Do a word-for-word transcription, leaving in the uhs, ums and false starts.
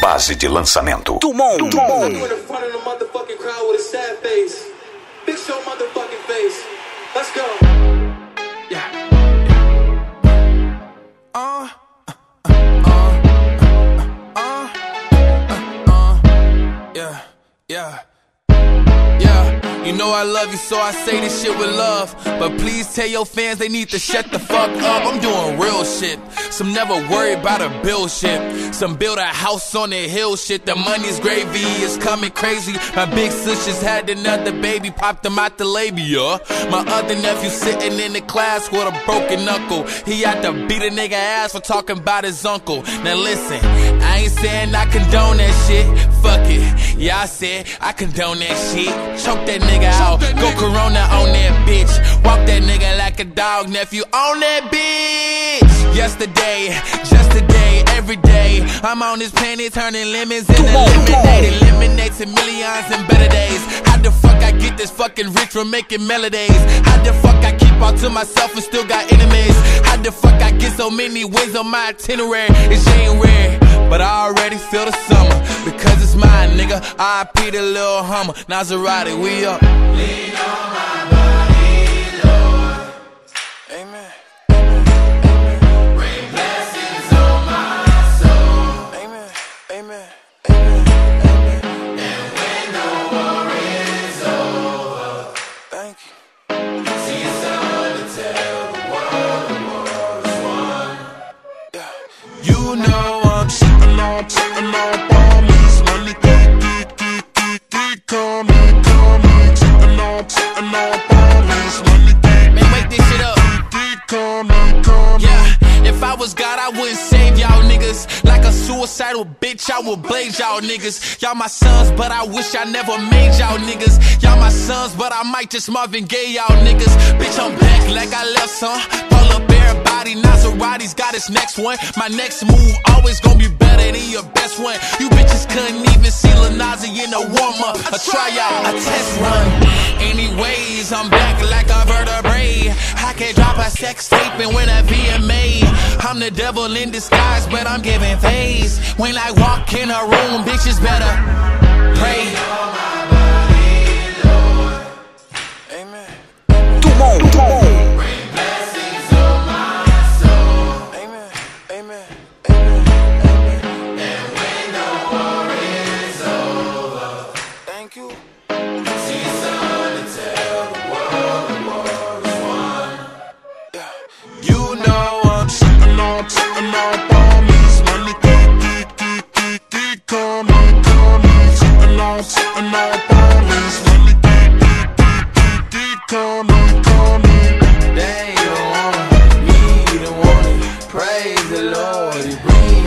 base de lançamento. Dumont. Dumont. Uh, uh, uh, uh, uh, uh, yeah, yeah. Yeah, you know I love you, so I say this shit with love. But please tell your fans they need to shut the fuck up. I'm doing real shit. Some never worry about a bill shit. Some build a house on the hill shit. The money's gravy, it's coming crazy. My big sis just had another baby, popped him out the labia. My other nephew sitting in the class with a broken knuckle. He had to beat a nigga ass for talking about his uncle. Now listen, I ain't saying I condone that shit. Fuck it, yeah I said I condone that shit. Choke that nigga out, go Corona on that bitch. Walk that nigga like a dog, nephew, on that bitch. Yesterday, just today, every day, I'm on this planet turning lemons into lemonade. Eliminates a millions and better days. How the fuck I get this fucking rich from making melodies? How the fuck I keep all to myself and still got enemies? How the fuck I get so many wins on my itinerary? It's January, but I already feel the summer, because it's mine, nigga. I P the little Hummer, Maserati, we up. Lean on my body, Lord. Amen. Amen. Rain blessings on my soul. Amen. Amen. Amen. Amen. And when the war is over, thank you. See your son to tell the world the war is won. Yeah. You know I'm sitting on, sitting on Palmies, money, geek, geek, geek, geek, geek, call me, call me, sitting on, sitting on Palmies, money, geek, man, wake this shit up, geek, call me, call me. Yeah, if I was God, I wouldn't save y'all niggas. Like a suicidal bitch, I would blaze y'all niggas. Y'all my sons, but I wish I never made y'all niggas. Y'all my sons, but I might just Marvin Gaye y'all niggas. Bitch, I'm back like I left some. Pull up everybody, Maserati's got his next one. My next move always gonna be better than your best one. You bitches couldn't even see Lil Nas in a warm-up, a tryout, a test run. Anyways, I'm back like a vertebrae. I can drop a sex tape and win a V M A. I'm the devil in disguise, but I'm giving face. When I walk in a room, bitches better pray. Amen. Dumont. Dumont. They don't want me, don't want it. Praise the Lord, He brings